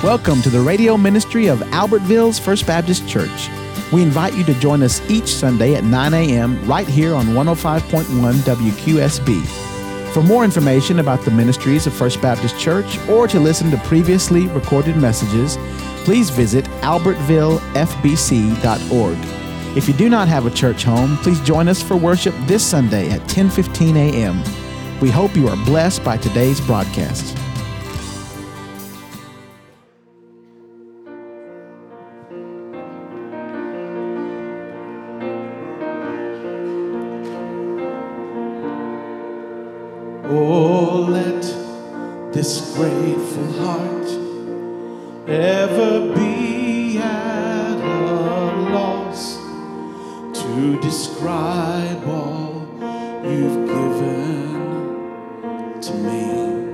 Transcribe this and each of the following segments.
Welcome to the radio ministry of Albertville's First Baptist Church. We invite you to join us each Sunday at 9 a.m. right here on 105.1 WQSB. For more information about the ministries of First Baptist Church or to listen to previously recorded messages, please visit albertvillefbc.org. If you do not have a church home, please join us for worship this Sunday at 10:15 a.m. We hope you are blessed by today's broadcast. Oh, let this grateful heart ever be at a loss to describe all you've given to me.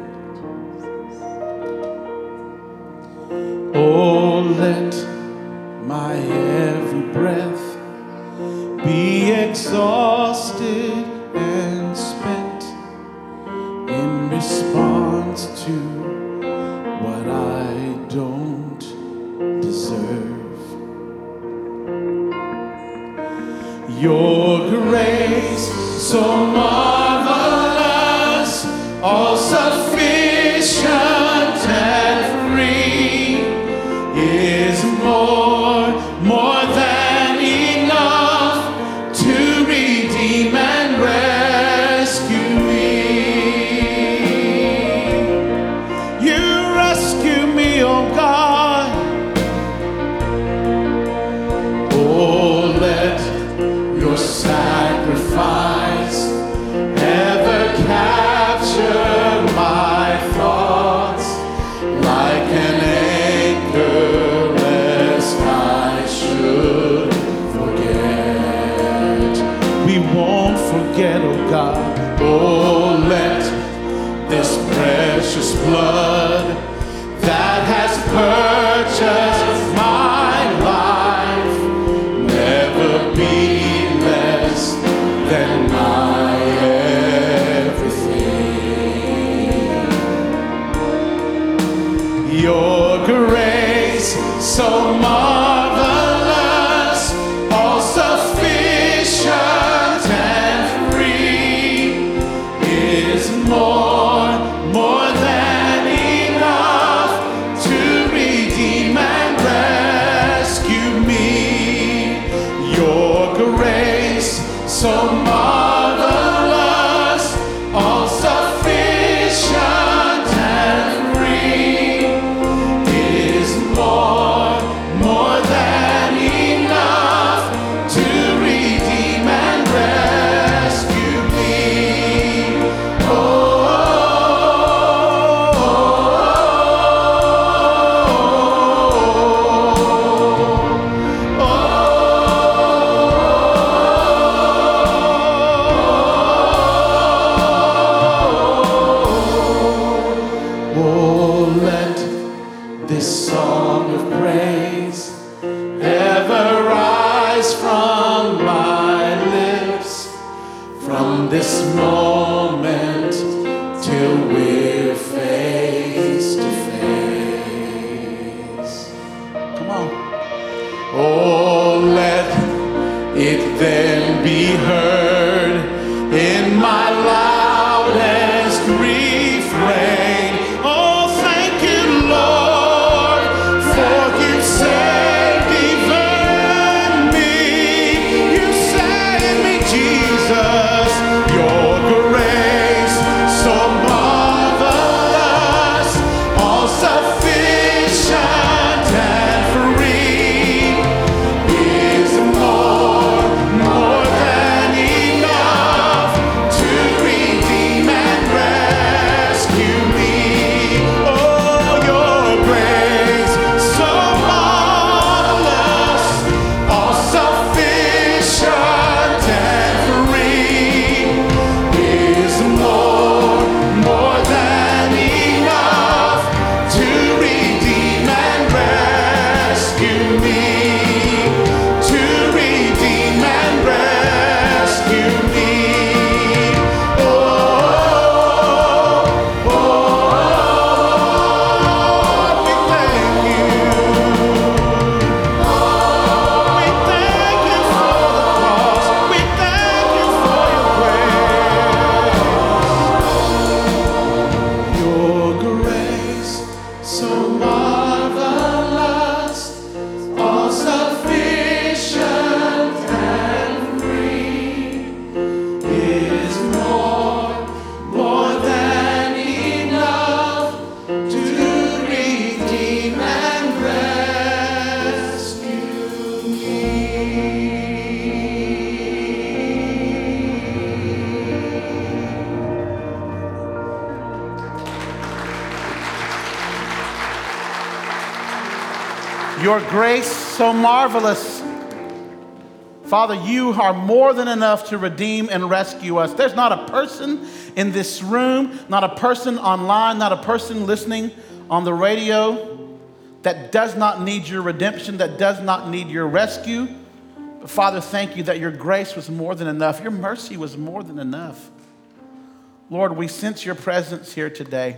Oh, let my every breath be exhausted and spent in response to what I don't deserve. Your grace, so marvelous, all sufficient and free, is more than enough to redeem and rescue me. Oh God, oh let your sacrifice ever capture my thoughts like an anchor, lest I should forget. We won't forget, oh God. Oh, let this precious blood that has purchased my life never be less than my everything. Your grace, so marvelous, all sufficient and free, is more than enough to redeem and rescue me. Your grace, so marvelous, all sufficient and free, is more than enough to redeem and rescue me. This song of praise ever rise from my lips, from this moment till we're face to face. Come on. Oh, let it then be heard in my loudest refrain. Oh, thank you, Lord, for you saved even me. You saved me, Jesus. Your grace, so marvelous, all sufficient and free, is more than Your grace so marvelous. Father, you are more than enough to redeem and rescue us. There's not a person in this room, not a person online, not a person listening on the radio that does not need your redemption, that does not need your rescue. But Father, thank you that your grace was more than enough. Your mercy was more than enough. Lord, we sense your presence here today.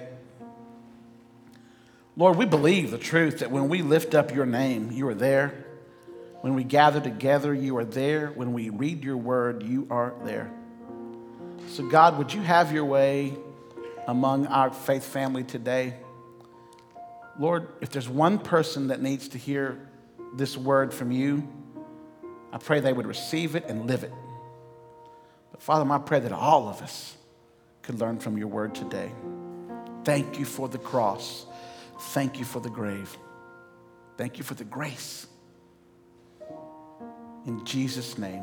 Lord, we believe the truth that when we lift up your name, you are there. When we gather together, you are there. When we read your word, you are there. So God, would you have your way among our faith family today? Lord, if there's one person that needs to hear this word from you, I pray they would receive it and live it. But Father, I pray that all of us could learn from your word today. Thank you for the cross. Thank you for the grave. Thank you for the grace. In Jesus' name,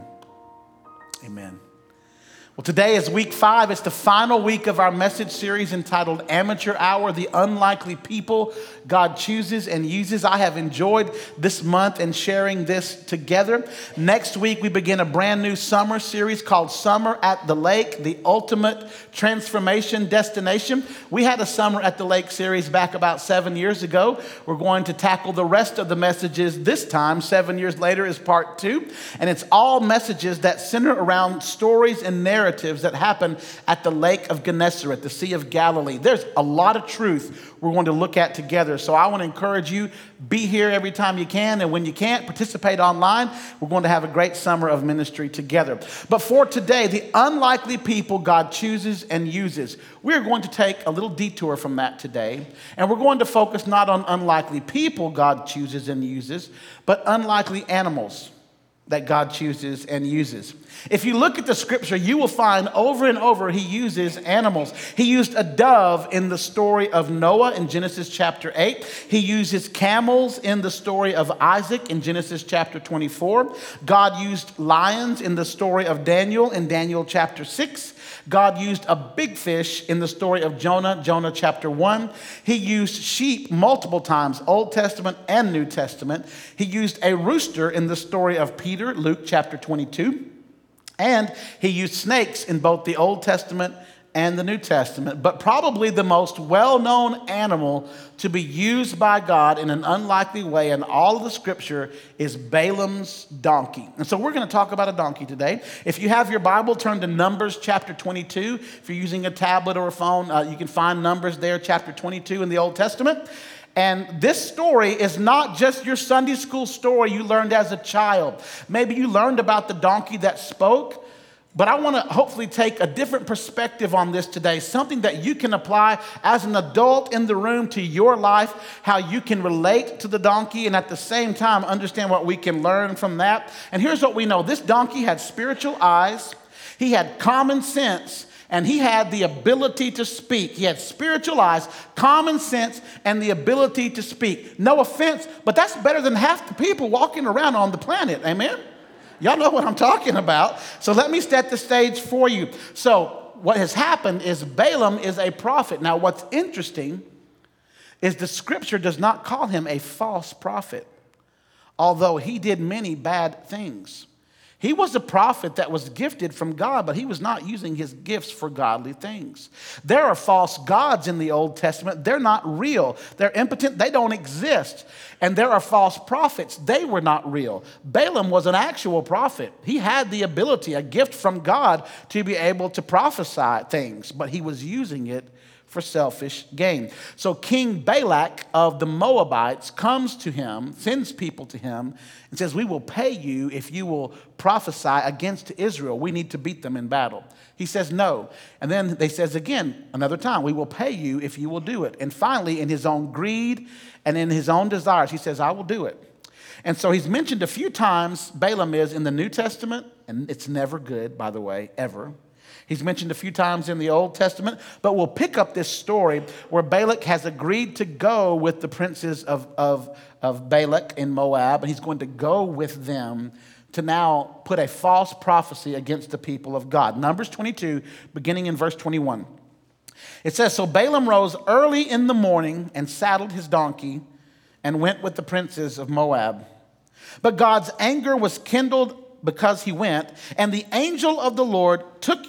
amen. Well, today is week 5. It's the final week of our message series entitled Amateur Hour, the Unlikely People God Chooses and Uses. I have enjoyed this month and sharing this together. Next week, we begin a brand new summer series called Summer at the Lake, the Ultimate Transformation Destination. We had a Summer at the Lake series back about 7 years ago. We're going to tackle the rest of the messages this time. 7 years later is part 2. And it's all messages that center around stories and narratives that happen at the Lake of Gennesaret, the Sea of Galilee. There's a lot of truth we're going to look at together. So I want to encourage you, be here every time you can. And when you can't, participate online. We're going to have a great summer of ministry together. But for today, the unlikely people God chooses and uses. We're going to take a little detour from that today. And we're going to focus not on unlikely people God chooses and uses, but unlikely animals that God chooses and uses. If you look at the scripture, you will find over and over he uses animals. He used a dove in the story of Noah in Genesis chapter 8. He uses camels in the story of Isaac in Genesis chapter 24. God used lions in the story of Daniel in Daniel chapter 6. God used a big fish in the story of Jonah, Jonah chapter 1. He used sheep multiple times, Old Testament and New Testament. He used a rooster in the story of Peter, Luke chapter 22. And he used snakes in both the Old Testament and the New Testament. But probably the most well-known animal to be used by God in an unlikely way in all of the scripture is Balaam's donkey. And so we're going to talk about a donkey today. If you have your Bible, turn to Numbers chapter 22. If you're using a tablet or a phone, you can find Numbers there, chapter 22 in the Old Testament. And this story is not just your Sunday school story you learned as a child. Maybe you learned about the donkey that spoke, but I want to hopefully take a different perspective on this today, something that you can apply as an adult in the room to your life, how you can relate to the donkey and at the same time understand what we can learn from that. And here's what we know. This donkey had spiritual eyes, he had common sense, and he had the ability to speak. He had spiritual eyes, common sense, and the ability to speak. No offense, but that's better than half the people walking around on the planet. Amen? Y'all know what I'm talking about. So let me set the stage for you. So what has happened is Balaam is a prophet. Now what's interesting is the scripture does not call him a false prophet, although he did many bad things. He was a prophet that was gifted from God, but he was not using his gifts for godly things. There are false gods in the Old Testament. They're not real. They're impotent. They don't exist. And there are false prophets. They were not real. Balaam was an actual prophet. He had the ability, a gift from God, to be able to prophesy things, but he was using it for selfish gain. So King Balak of the Moabites comes to him, sends people to him, and says, we will pay you if you will prophesy against Israel. We need to beat them in battle. He says no. And then they says again, another time, we will pay you if you will do it. And finally, in his own greed and in his own desires, he says, I will do it. And so he's mentioned a few times, Balaam is in the New Testament, and it's never good, by the way, ever. He's mentioned a few times in the Old Testament, but we'll pick up this story where Balak has agreed to go with the princes of Balak in Moab, and he's going to go with them to now put a false prophecy against the people of God. Numbers 22, beginning in verse 21. It says, so Balaam rose early in the morning and saddled his donkey and went with the princes of Moab. But God's anger was kindled because he went, and the angel of the Lord took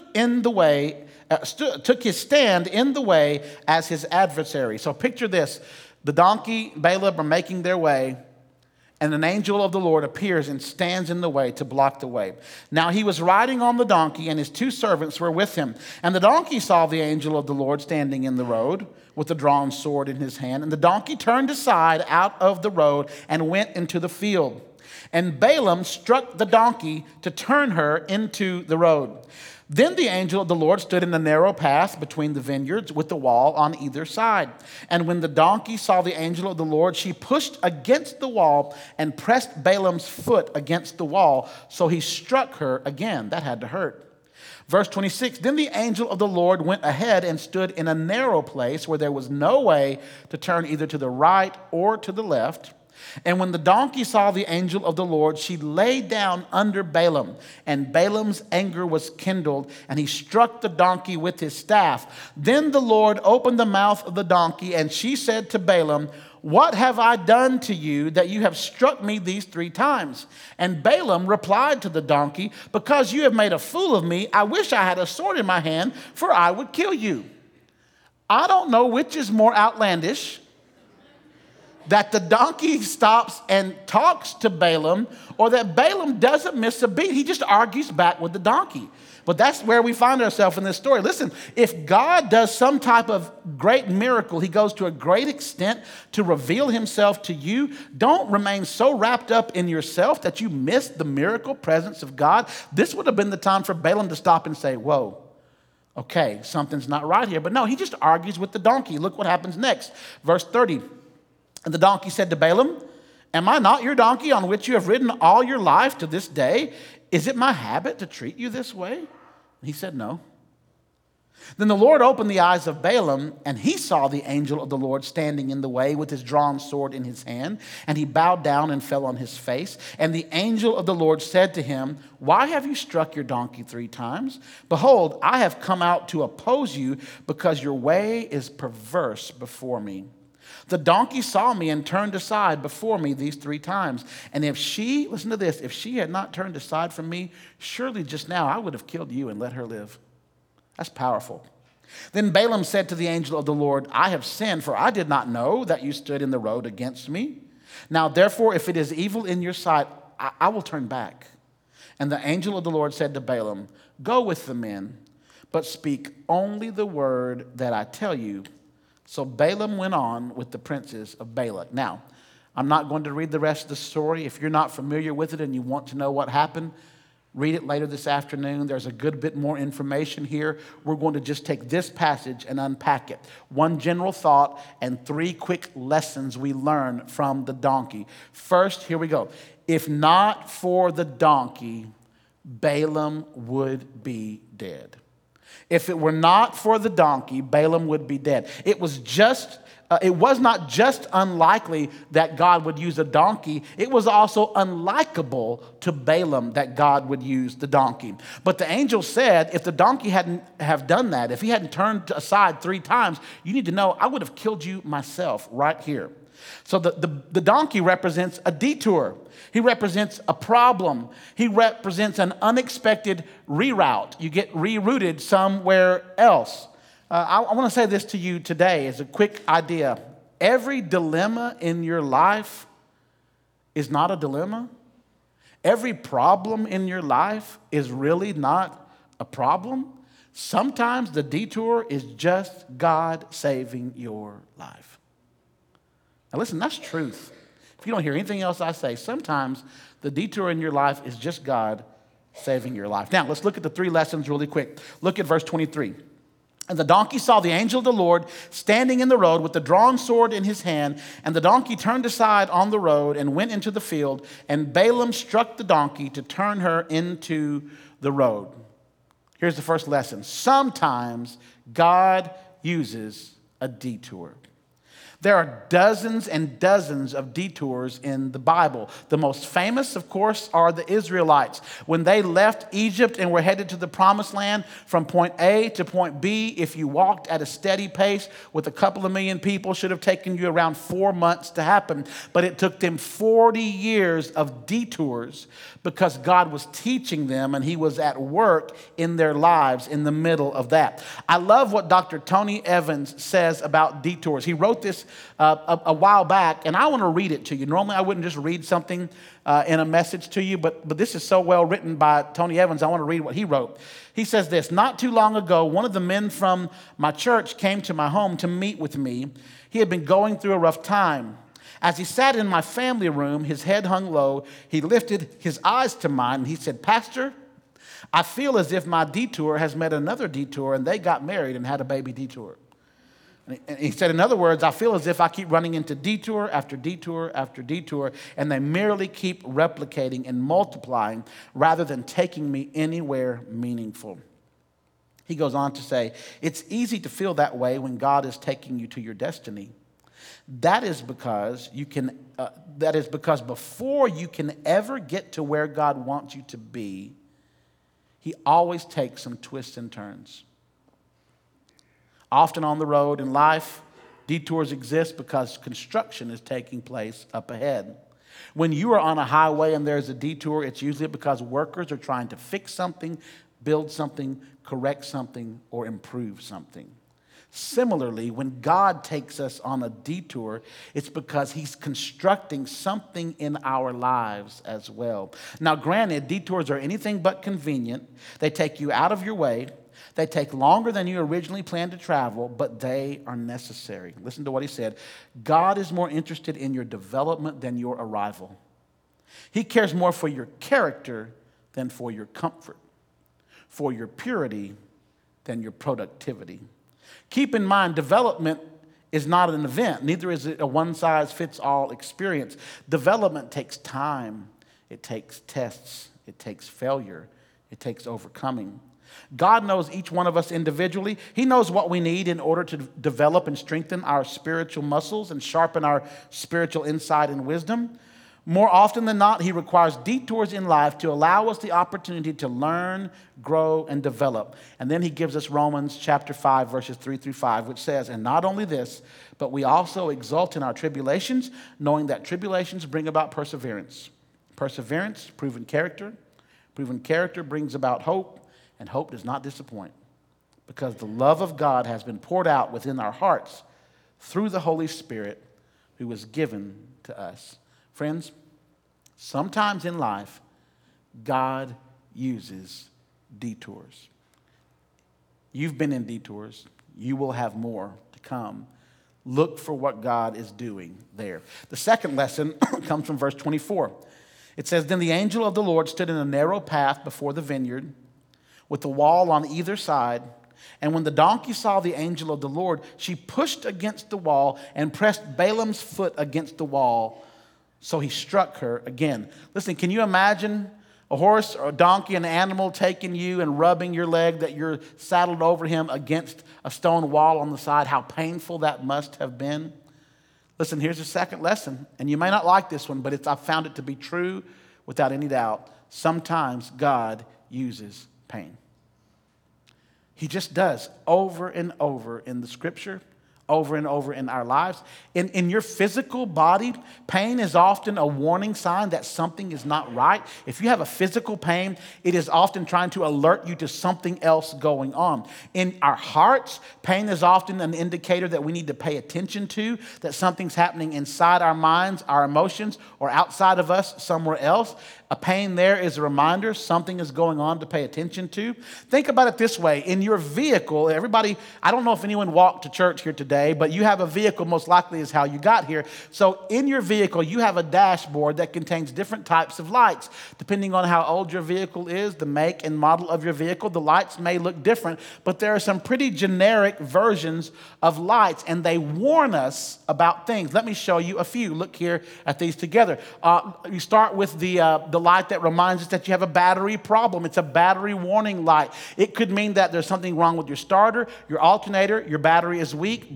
his stand in the way as his adversary. So picture this. The donkey, Balaam are making their way, and an angel of the Lord appears and stands in the way to block the way. Now he was riding on the donkey, and his two servants were with him. And the donkey saw the angel of the Lord standing in the road with a drawn sword in his hand. And the donkey turned aside out of the road and went into the field. And Balaam struck the donkey to turn her into the road. Then the angel of the Lord stood in the narrow path between the vineyards with the wall on either side. And when the donkey saw the angel of the Lord, she pushed against the wall and pressed Balaam's foot against the wall. So he struck her again. That had to hurt. Verse 26, then the angel of the Lord went ahead and stood in a narrow place where there was no way to turn either to the right or to the left. And when the donkey saw the angel of the Lord, she lay down under Balaam, and Balaam's anger was kindled, and he struck the donkey with his staff. Then the Lord opened the mouth of the donkey, and she said to Balaam, what have I done to you that you have struck me these 3 times? And Balaam replied to the donkey, because you have made a fool of me, I wish I had a sword in my hand, for I would kill you. I don't know which is more outlandish, that the donkey stops and talks to Balaam, or that Balaam doesn't miss a beat. He just argues back with the donkey. But that's where we find ourselves in this story. Listen, if God does some type of great miracle, he goes to a great extent to reveal himself to you. Don't remain so wrapped up in yourself that you miss the miracle presence of God. This would have been the time for Balaam to stop and say, whoa, okay, something's not right here. But no, he just argues with the donkey. Look what happens next. Verse 30. And the donkey said to Balaam, am I not your donkey on which you have ridden all your life to this day? Is it my habit to treat you this way? And he said, no. Then the Lord opened the eyes of Balaam, and he saw the angel of the Lord standing in the way with his drawn sword in his hand. And he bowed down and fell on his face. And the angel of the Lord said to him, why have you struck your donkey 3 times? Behold, I have come out to oppose you because your way is perverse before me. The donkey saw me and turned aside before me these 3 times. And if she, listen to this, if she had not turned aside from me, surely just now I would have killed you and let her live. That's powerful. Then Balaam said to the angel of the Lord, I have sinned, for I did not know that you stood in the road against me. Now therefore, if it is evil in your sight, I will turn back. And the angel of the Lord said to Balaam, go with the men, but speak only the word that I tell you. So Balaam went on with the princes of Balak. Now, I'm not going to read the rest of the story. If you're not familiar with it and you want to know what happened, read it later this afternoon. There's a good bit more information here. We're going to just take this passage and unpack it. 1 general thought and 3 quick lessons we learn from the donkey. First, here we go. If not for the donkey, Balaam would be dead. If it were not for the donkey, Balaam would be dead. It was not just unlikely that God would use a donkey. It was also unlikable to Balaam that God would use the donkey. But the angel said, if the donkey hadn't have done that, if he hadn't turned aside 3 times, you need to know I would have killed you myself right here. So the donkey represents a detour. He represents a problem. He represents an unexpected reroute. You get rerouted somewhere else. I want to say this to you today as a quick idea. Every dilemma in your life is not a dilemma. Every problem in your life is really not a problem. Sometimes the detour is just God saving your life. Now listen, that's truth. If you don't hear anything else I say, sometimes the detour in your life is just God saving your life. Now, let's look at the 3 lessons really quick. Look at verse 23. And the donkey saw the angel of the Lord standing in the road with the drawn sword in his hand. And the donkey turned aside on the road and went into the field. And Balaam struck the donkey to turn her into the road. Here's the first lesson. Sometimes God uses a detour. There are dozens and dozens of detours in the Bible. The most famous, of course, are the Israelites. When they left Egypt and were headed to the Promised Land from point A to point B, if you walked at a steady pace with a couple of million people, should have taken you around 4 months to happen. But it took them 40 years of detours because God was teaching them and he was at work in their lives in the middle of that. I love what Dr. Tony Evans says about detours. He wrote this a while back, and I want to read it to you. Normally, I wouldn't just read something in a message to you, but this is so well written by Tony Evans, I want to read what he wrote. He says this: "Not too long ago, one of the men from my church came to my home to meet with me. He had been going through a rough time. As he sat in my family room, his head hung low, he lifted his eyes to mine, and he said, 'Pastor, I feel as if my detour has met another detour, and they got married and had a baby detour.' And he said, in other words, I feel as if I keep running into detour after detour after detour, and they merely keep replicating and multiplying rather than taking me anywhere meaningful." He goes on to say, "It's easy to feel that way when God is taking you to your destiny. That is because before you can ever get to where God wants you to be, he always takes some twists and turns. Often on the road in life, detours exist because construction is taking place up ahead. When you are on a highway and there's a detour, it's usually because workers are trying to fix something, build something, correct something, or improve something. Similarly, when God takes us on a detour, it's because he's constructing something in our lives as well. Now, granted, detours are anything but convenient. They take you out of your way. They take longer than you originally planned to travel, but they are necessary. Listen to what he said. God is more interested in your development than your arrival. He cares more for your character than for your comfort, for your purity than your productivity. Keep in mind, development is not an event. Neither is it a one-size-fits-all experience. Development takes time. It takes tests. It takes failure. It takes overcoming. God knows each one of us individually. He knows what we need in order to develop and strengthen our spiritual muscles and sharpen our spiritual insight and wisdom. More often than not, he requires detours in life to allow us the opportunity to learn, grow, and develop. And then he gives us Romans chapter 5, verses 3 through 5, which says, "And not only this, but we also exult in our tribulations, knowing that tribulations bring about perseverance. Perseverance, proven character. Proven character brings about hope, and hope does not disappoint, because the love of God has been poured out within our hearts through the Holy Spirit who was given to us." Friends, sometimes in life, God uses detours. You've been in detours. You will have more to come. Look for what God is doing there. The second lesson comes from verse 24. It says, "Then the angel of the Lord stood in a narrow path before the vineyard, with a wall on either side. And when the donkey saw the angel of the Lord, she pushed against the wall and pressed Balaam's foot against the wall. So he struck her again." Listen, can you imagine a horse or a donkey, an animal taking you and rubbing your leg that you're saddled over him against a stone wall on the side? How painful that must have been. Listen, here's the second lesson. And you may not like this one, but I found it to be true without any doubt. Sometimes God uses pain. He just does, over and over in the scripture, over and over in our lives. In your physical body, pain is often a warning sign that something is not right. If you have a physical pain, it is often trying to alert you to something else going on. In our hearts, pain is often an indicator that we need to pay attention to, that something's happening inside our minds, our emotions, or outside of us somewhere else. A pain there is a reminder something is going on to pay attention to. Think about it this way. In your vehicle, everybody, I don't know if anyone walked to church here today, but you have a vehicle, most likely is how you got here. So in your vehicle, you have a dashboard that contains different types of lights. Depending on how old your vehicle is, the make and model of your vehicle, the lights may look different, but there are some pretty generic versions of lights, and they warn us about things. Let me show you a few. Look here at these together. You start with the light that reminds us that you have a battery problem. It's a battery warning light. It could mean that there's something wrong with your starter, your alternator, your battery is weak, but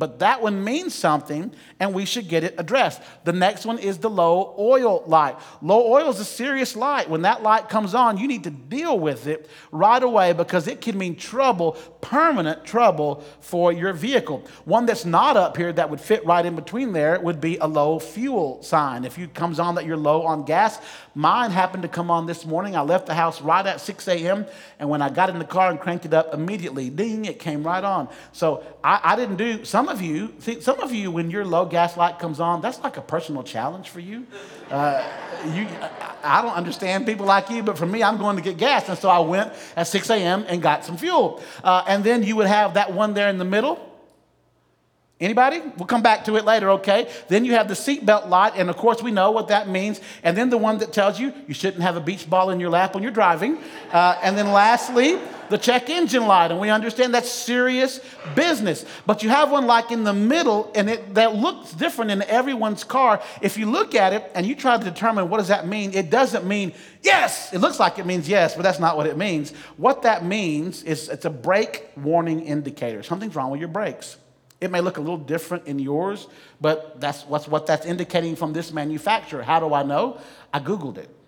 but that one means something, and we should get it addressed. The next one is the low oil light. Low oil is a serious light. When that light comes on, you need to deal with it right away because it can mean trouble, permanent trouble for your vehicle. One that's not up here that would fit right in between there would be a low fuel sign. If it comes on that you're low on gas, mine happened to come on this morning. I left the house right at 6 a.m., and when I got in the car and cranked it up immediately, ding, it came right on. So I didn't do, some of you, when your low gas light comes on, that's like a personal challenge for you. I don't understand people like you, but for me, I'm going to get gas. And so I went at 6 a.m. and got some fuel. And then you would have that one there in the middle. Anybody? We'll come back to it later, okay? Then you have the seatbelt light, and of course we know what that means. And then the one that tells you you shouldn't have a beach ball in your lap when you're driving. And then lastly, the check engine light, and we understand that's serious business. But you have one like in the middle, and that looks different in everyone's car. If you look at it and you try to determine what does that mean, it doesn't mean yes. It looks like it means yes, but that's not what it means. What that means is it's a brake warning indicator. Something's wrong with your brakes. It may look a little different in yours, but that's what that's indicating from this manufacturer. How do I know? I Googled it.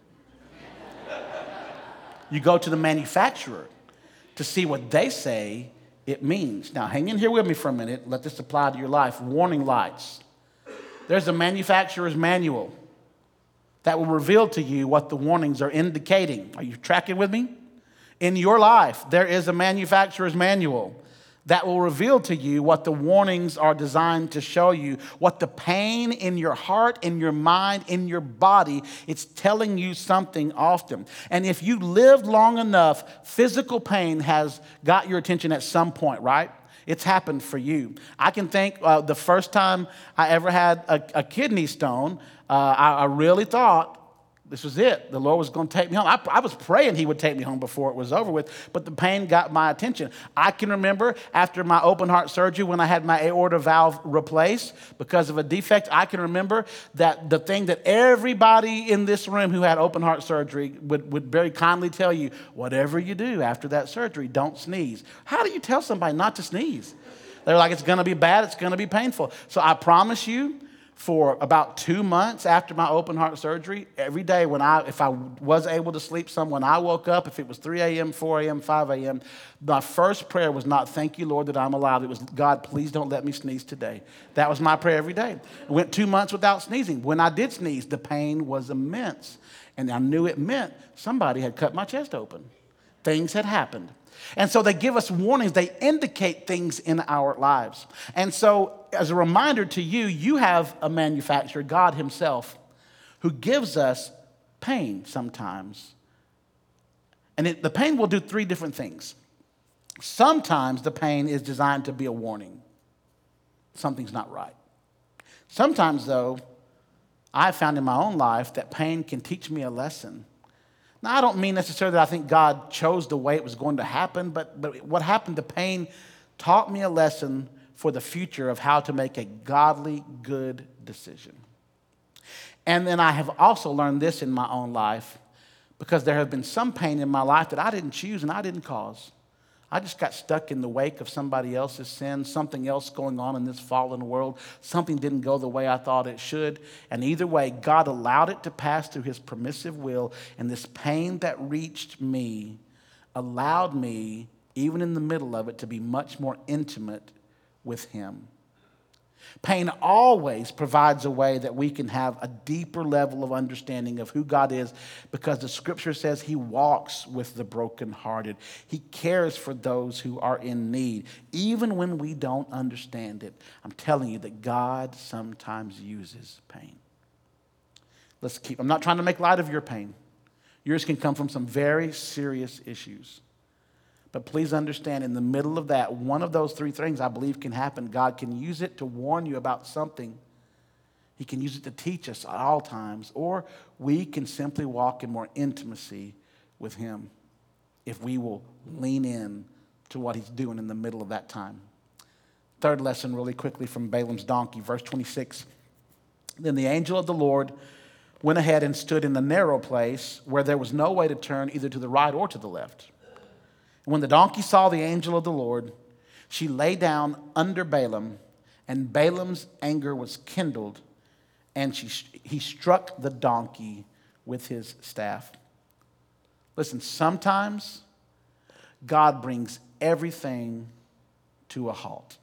You go to the manufacturer to see what they say it means. Now, hang in here with me for a minute. Let this apply to your life. Warning lights. There's a manufacturer's manual that will reveal to you what the warnings are indicating. Are you tracking with me? In your life, there is a manufacturer's manual that will reveal to you what the warnings are designed to show you, what the pain in your heart, in your mind, in your body, it's telling you something often. And if you lived long enough, physical pain has got your attention at some point, right? It's happened for you. I can think the first time I ever had a kidney stone, I really thought, this was it. The Lord was going to take me home. I was praying he would take me home before it was over with, but the pain got my attention. I can remember after my open heart surgery when I had my aorta valve replaced because of a defect, I can remember that the thing that everybody in this room who had open heart surgery would very kindly tell you, whatever you do after that surgery, don't sneeze. How do you tell somebody not to sneeze? They're like, it's going to be bad, it's going to be painful. So I promise you, for about 2 months after my open heart surgery, every day if I was able to sleep some, when I woke up, if it was 3 a.m., 4 a.m., 5 a.m., my first prayer was not, thank you, Lord, that I'm alive. It was, God, please don't let me sneeze today. That was my prayer every day. I went 2 months without sneezing. When I did sneeze, the pain was immense. And I knew it meant somebody had cut my chest open. Things had happened. And so they give us warnings. They indicate things in our lives. And so as a reminder to you, you have a manufacturer, God himself, who gives us pain sometimes. And the pain will do 3 different things. Sometimes the pain is designed to be a warning. Something's not right. Sometimes, though, I've found in my own life that pain can teach me a lesson. Now, I don't mean necessarily that I think God chose the way it was going to happen, but what happened to pain taught me a lesson for the future of how to make a godly, good decision. And then I have also learned this in my own life because there have been some pain in my life that I didn't choose and I didn't cause. I just got stuck in the wake of somebody else's sin, something else going on in this fallen world. Something didn't go the way I thought it should. And either way, God allowed it to pass through his permissive will. And this pain that reached me allowed me, even in the middle of it, to be much more intimate with him. Pain always provides a way that we can have a deeper level of understanding of who God is because the scripture says he walks with the brokenhearted. He cares for those who are in need, even when we don't understand it. I'm telling you that God sometimes uses pain. I'm not trying to make light of your pain. Yours can come from some very serious issues. But please understand, in the middle of that, one of those 3 things I believe can happen. God can use it to warn you about something. He can use it to teach us at all times. Or we can simply walk in more intimacy with him if we will lean in to what he's doing in the middle of that time. Third lesson really quickly from Balaam's donkey, verse 26. Then the angel of the Lord went ahead and stood in the narrow place where there was no way to turn either to the right or to the left. When the donkey saw the angel of the Lord, she lay down under Balaam, And Balaam's anger was kindled, and he struck the donkey with his staff. Listen, sometimes God brings everything to a halt.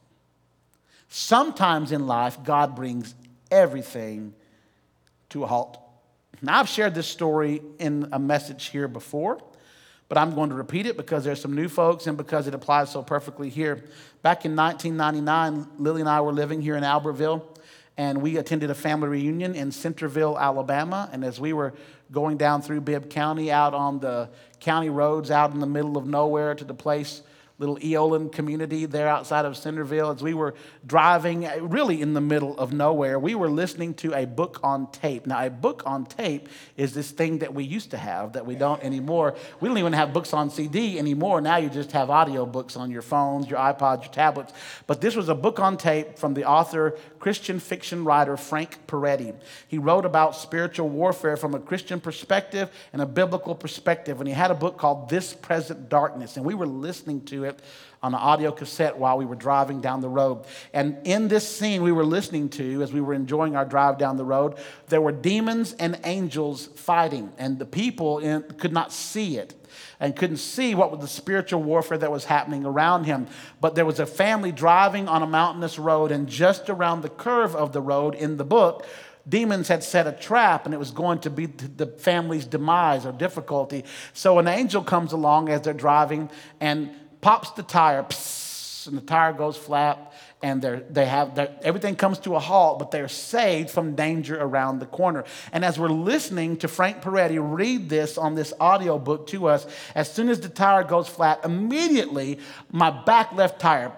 Sometimes in life, God brings everything to a halt. Now, I've shared this story in a message here before, but I'm going to repeat it because there's some new folks and because it applies so perfectly here. Back in 1999, Lily and I were living here in Albertville, and we attended a family reunion in Centerville, Alabama. And as we were going down through Bibb County, out on the county roads, out in the middle of nowhere to the place, little Eolan community there outside of Centerville, as we were driving really in the middle of nowhere, we were listening to a book on tape. Now, a book on tape is this thing that we used to have that we don't anymore. We don't even have books on CD anymore. Now you just have audio books on your phones, your iPods, your tablets. But this was a book on tape from the author, Christian fiction writer Frank Peretti. He wrote about spiritual warfare from a Christian perspective and a biblical perspective. And he had a book called This Present Darkness. And we were listening to it on an audio cassette while we were driving down the road. And in this scene we were listening to, as we were enjoying our drive down the road, there were demons and angels fighting. And the people could not see it and couldn't see what was the spiritual warfare that was happening around him. But there was a family driving on a mountainous road, and just around the curve of the road in the book, demons had set a trap, and it was going to be the family's demise or difficulty. So an angel comes along as they're driving and pops the tire, psst, and the tire goes flat, and everything comes to a halt, but they're saved from danger around the corner. And as we're listening to Frank Peretti read this on this audio book to us, as soon as the tire goes flat, immediately my back left tire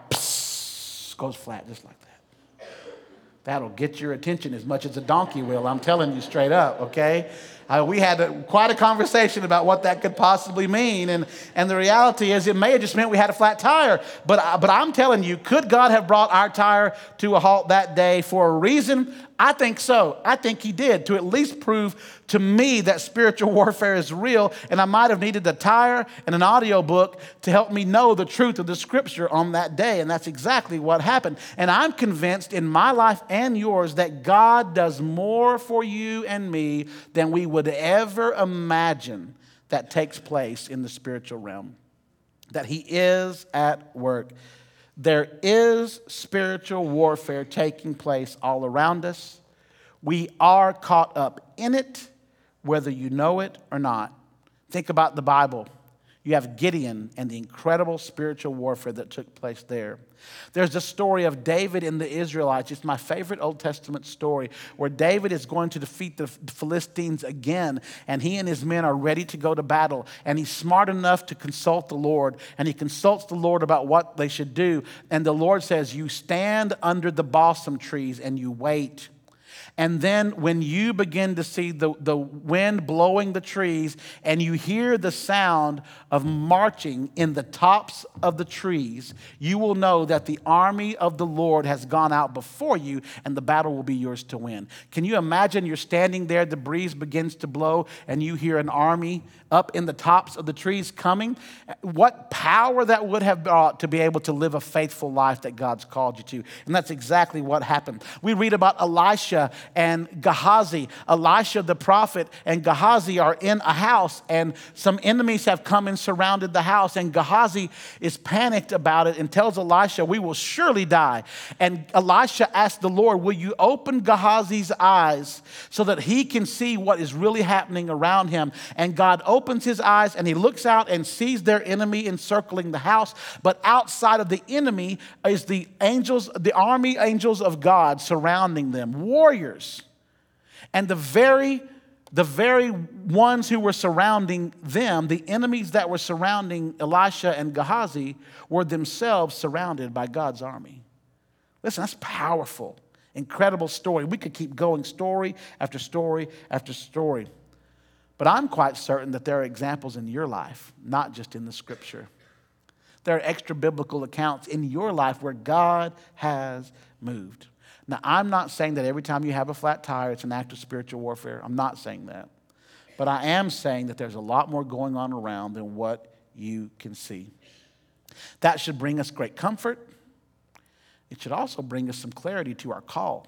goes flat, just like that. That'll get your attention as much as a donkey will, I'm telling you straight up, okay? We had quite a conversation about what that could possibly mean, and the reality is it may have just meant we had a flat tire, but I'm telling you, could God have brought our tire to a halt that day for a reason? I think so. I think he did, to at least prove to me that spiritual warfare is real, and I might have needed a tire and an audio book to help me know the truth of the scripture on that day, and that's exactly what happened. And I'm convinced in my life and yours that God does more for you and me than we would ever imagine that takes place in the spiritual realm, that he is at work. There is spiritual warfare taking place all around us. We are caught up in it, whether you know it or not. Think about the Bible. You have Gideon and the incredible spiritual warfare that took place there. There's the story of David and the Israelites. It's my favorite Old Testament story, where David is going to defeat the Philistines again, and he and his men are ready to go to battle. And he's smart enough to consult the Lord, and he consults the Lord about what they should do. And the Lord says, you stand under the balsam trees and you wait. And then when you begin to see the wind blowing the trees and you hear the sound of marching in the tops of the trees, you will know that the army of the Lord has gone out before you and the battle will be yours to win. Can you imagine you're standing there, the breeze begins to blow, and you hear an army up in the tops of the trees coming? What power that would have brought to be able to live a faithful life that God's called you to. And that's exactly what happened. We read about Elisha and Gehazi. Elisha the prophet and Gehazi are in a house, and some enemies have come and surrounded the house, and Gehazi is panicked about it and tells Elisha, we will surely die. And Elisha asks the Lord, will you open Gehazi's eyes so that he can see what is really happening around him? And God opens his eyes and he looks out and sees their enemy encircling the house, but outside of the enemy is the angels, the army angels of God surrounding them, warriors. And the very ones who were surrounding them, the enemies that were surrounding Elisha and Gehazi, were themselves surrounded by God's army. Listen, that's powerful, incredible story. We could keep going story after story after story. But I'm quite certain that there are examples in your life, not just in the scripture. There are extra biblical accounts in your life where God has moved. Now, I'm not saying that every time you have a flat tire, it's an act of spiritual warfare. I'm not saying that. But I am saying that there's a lot more going on around than what you can see. That should bring us great comfort it should also bring us some clarity to our call.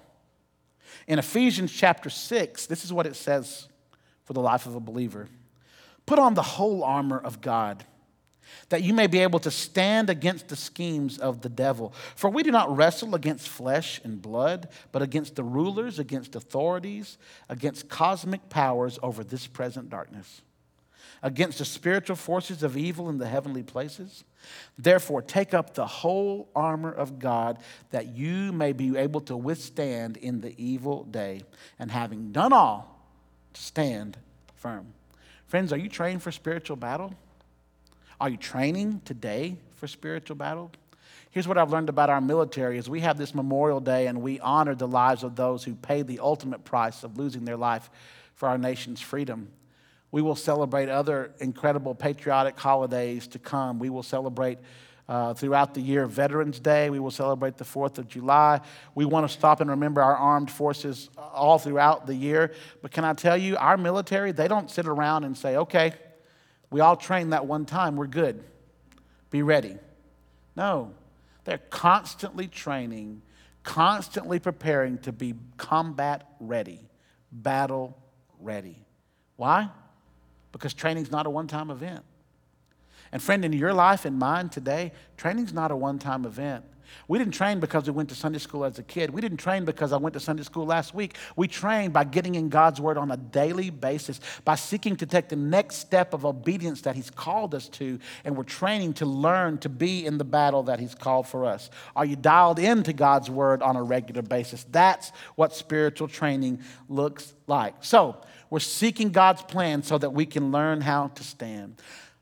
In Ephesians chapter 6, this is what it says for the life of a believer. Put on the whole armor of God, that you may be able to stand against the schemes of the devil. For we do not wrestle against flesh and blood, but against the rulers, against authorities, against cosmic powers over this present darkness, against the spiritual forces of evil in the heavenly places. Therefore, take up the whole armor of God, that you may be able to withstand in the evil day, and having done all, to stand firm. Friends, are you trained for spiritual battle? Are you training today for spiritual battle? Here's what I've learned about our military is we have this Memorial Day and we honor the lives of those who paid the ultimate price of losing their life for our nation's freedom. We will celebrate other incredible patriotic holidays to come. We will celebrate throughout the year Veterans Day. We will celebrate the 4th of July. We want to stop and remember our armed forces all throughout the year. But can I tell you, our military, they don't sit around and say, okay, we all trained that one time, we're good. Be ready. No, they're constantly training, constantly preparing to be combat ready, battle ready. Why? Because training's not a one-time event. And friend, in your life and mine today, training's not a one-time event. We didn't train because we went to Sunday school as a kid. We didn't train because I went to Sunday school last week. We trained by getting in God's word on a daily basis, by seeking to take the next step of obedience that he's called us to, and we're training to learn to be in the battle that he's called for us. Are you dialed into God's word on a regular basis? That's what spiritual training looks like. So, we're seeking God's plan so that we can learn how to stand.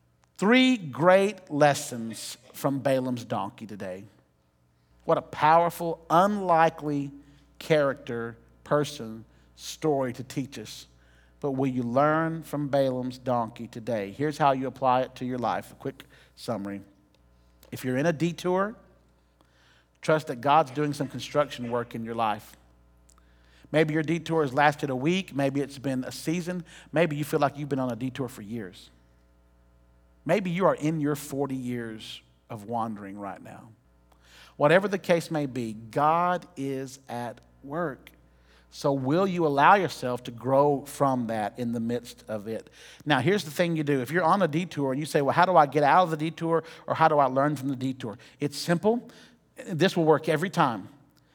3 great lessons from Balaam's donkey today. What a powerful, unlikely character, person, story to teach us. But will you learn from Balaam's donkey today? Here's how you apply it to your life. A quick summary. If you're in a detour, trust that God's doing some construction work in your life. Maybe your detour has lasted a week. Maybe it's been a season. Maybe you feel like you've been on a detour for years. Maybe you are in your 40 years of wandering right now. Whatever the case may be, God is at work. So will you allow yourself to grow from that in the midst of it? Now, here's the thing you do. If you're on a detour and you say, well, how do I get out of the detour, or how do I learn from the detour? It's simple. This will work every time.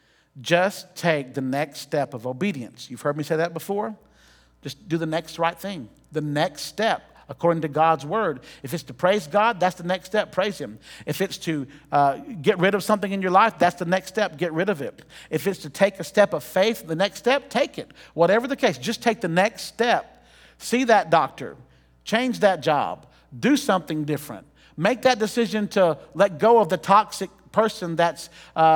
Just take the next step of obedience. You've heard me say that before. Just do the next right thing. The next step, according to God's word. If it's to praise God, that's the next step. Praise him. If it's to get rid of something in your life, that's the next step. Get rid of it. If it's to take a step of faith, the next step, take it. Whatever the case, just take the next step. See that doctor. Change that job. Do something different. Make that decision to let go of the toxic person that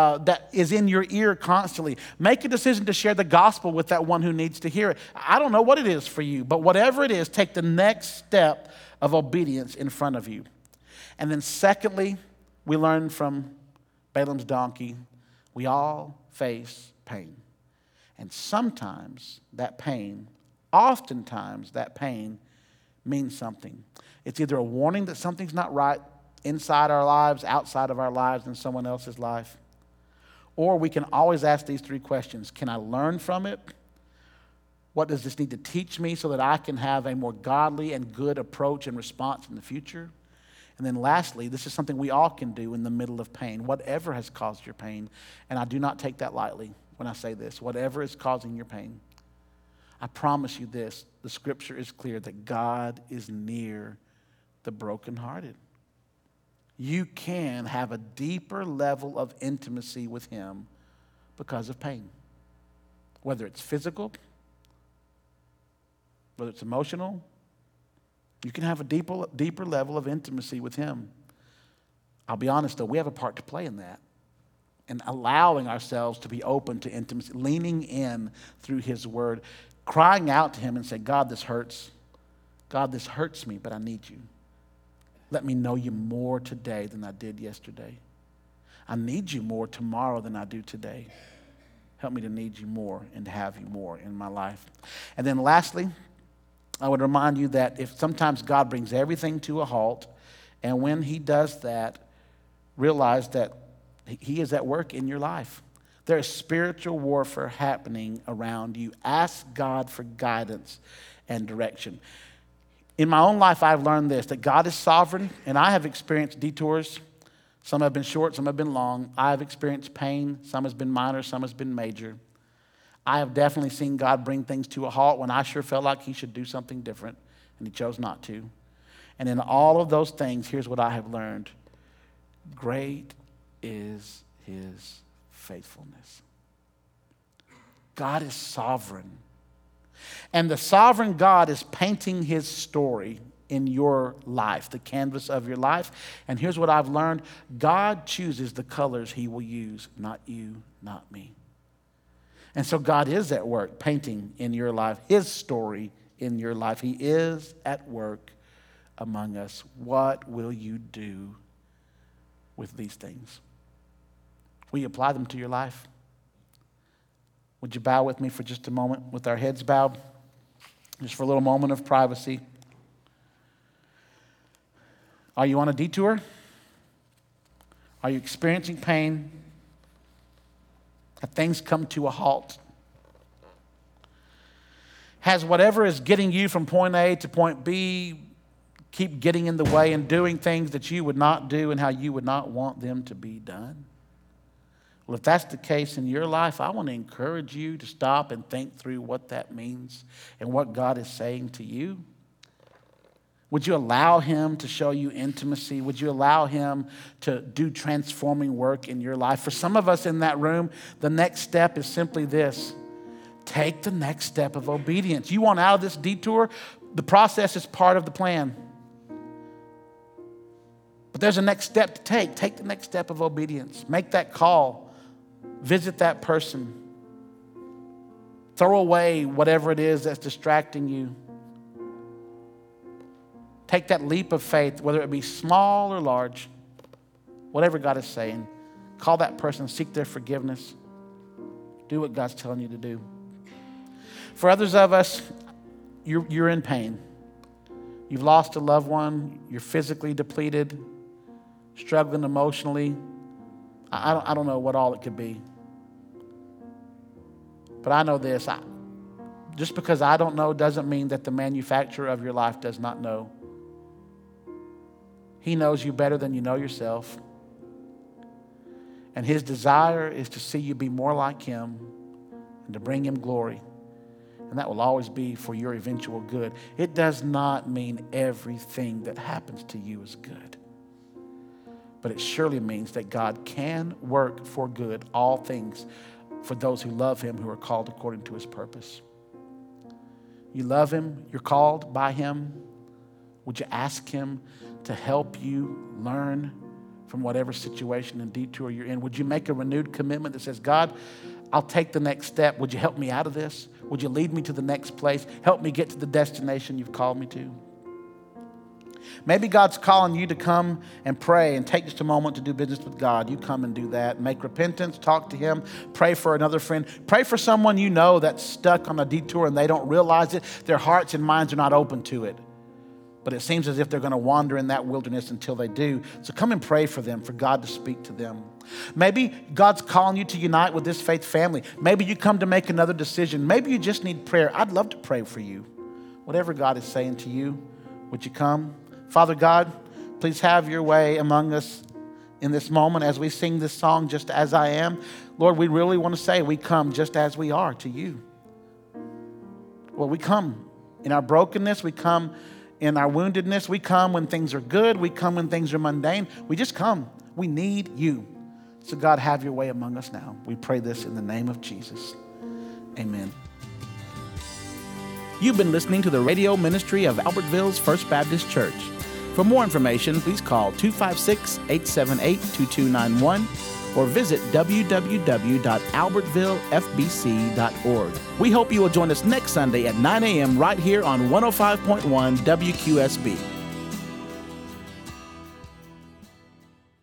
is in your ear constantly. Make a decision to share the gospel with that one who needs to hear it. I don't know what it is for you, but whatever it is, take the next step of obedience in front of you. And then secondly, we learn from Balaam's donkey, we all face pain. And sometimes that pain, oftentimes that pain means something. It's either a warning that something's not right inside our lives, outside of our lives, in someone else's life. Or we can always ask these 3 questions. Can I learn from it? What does this need to teach me so that I can have a more godly and good approach and response in the future? And then lastly, this is something we all can do in the middle of pain, whatever has caused your pain. And I do not take that lightly when I say this. Whatever is causing your pain, I promise you this, the scripture is clear that God is near the brokenhearted. You can have a deeper level of intimacy with him because of pain. Whether it's physical, whether it's emotional, you can have a deeper level of intimacy with him. I'll be honest though, we have a part to play in that. And allowing ourselves to be open to intimacy, leaning in through his word, crying out to him and say, God, this hurts. God, this hurts me, but I need you. Let me know you more today than I did yesterday. I need you more tomorrow than I do today. Help me to need you more and to have you more in my life. And then lastly, I would remind you that if sometimes God brings everything to a halt, and when he does that, realize that He is at work in your life. There is spiritual warfare happening around you. Ask God for guidance and direction. In my own life, I've learned this, that God is sovereign, and I have experienced detours. Some have been short, some have been long. I have experienced pain. Some has been minor, some has been major. I have definitely seen God bring things to a halt when I sure felt like he should do something different, and he chose not to. And in all of those things, here's what I have learned. Great is his faithfulness. God is sovereign. And the sovereign God is painting his story in your life, the canvas of your life. And here's what I've learned. God chooses the colors he will use, not you, not me. And so God is at work painting in your life, his story in your life. He is at work among us. What will you do with these things? Will you apply them to your life? Would you bow with me for just a moment with our heads bowed? Just for a little moment of privacy. Are you on a detour? Are you experiencing pain? Have things come to a halt? Has whatever is getting you from point A to point B keep getting in the way and doing things that you would not do and how you would not want them to be done? Well, if that's the case in your life, I want to encourage you to stop and think through what that means and what God is saying to you. Would you allow him to show you intimacy? Would you allow him to do transforming work in your life? For some of us in that room, the next step is simply this. Take the next step of obedience. You want out of this detour? The process is part of the plan. But there's a next step to take. Take the next step of obedience. Make that call. Visit that person. Throw away whatever it is that's distracting you. Take that leap of faith, whether it be small or large, whatever God is saying. Call that person, seek their forgiveness. Do what God's telling you to do. For others of us, you're in pain. You've lost a loved one. You're physically depleted, struggling emotionally. I don't know what all it could be. But I know this. Just because I don't know doesn't mean that the manufacturer of your life does not know. He knows you better than you know yourself. And his desire is to see you be more like him and to bring him glory. And that will always be for your eventual good. It does not mean everything that happens to you is good. But it surely means that God can work for good all things for those who love him, who are called according to his purpose. You love him, you're called by him. Would you ask him to help you learn from whatever situation and detour you're in? Would you make a renewed commitment that says, God, I'll take the next step. Would you help me out of this? Would you lead me to the next place? Help me get to the destination you've called me to. Maybe God's calling you to come and pray and take just a moment to do business with God. You come and do that. Make repentance, talk to him, pray for another friend. Pray for someone you know that's stuck on a detour and they don't realize it. Their hearts and minds are not open to it. But it seems as if they're going to wander in that wilderness until they do. So come and pray for them, for God to speak to them. Maybe God's calling you to unite with this faith family. Maybe you come to make another decision. Maybe you just need prayer. I'd love to pray for you. Whatever God is saying to you, would you come? Father God, please have your way among us in this moment as we sing this song, Just As I Am. Lord, we really want to say we come just as we are to you. Well, we come in our brokenness. We come in our woundedness. We come when things are good. We come when things are mundane. We just come. We need you. So God, have your way among us now. We pray this in the name of Jesus. Amen. You've been listening to the radio ministry of Albertville's First Baptist Church. For more information, please call 256-878-2291 or visit www.albertvillefbc.org. We hope you will join us next Sunday at 9 a.m. right here on 105.1 WQSB.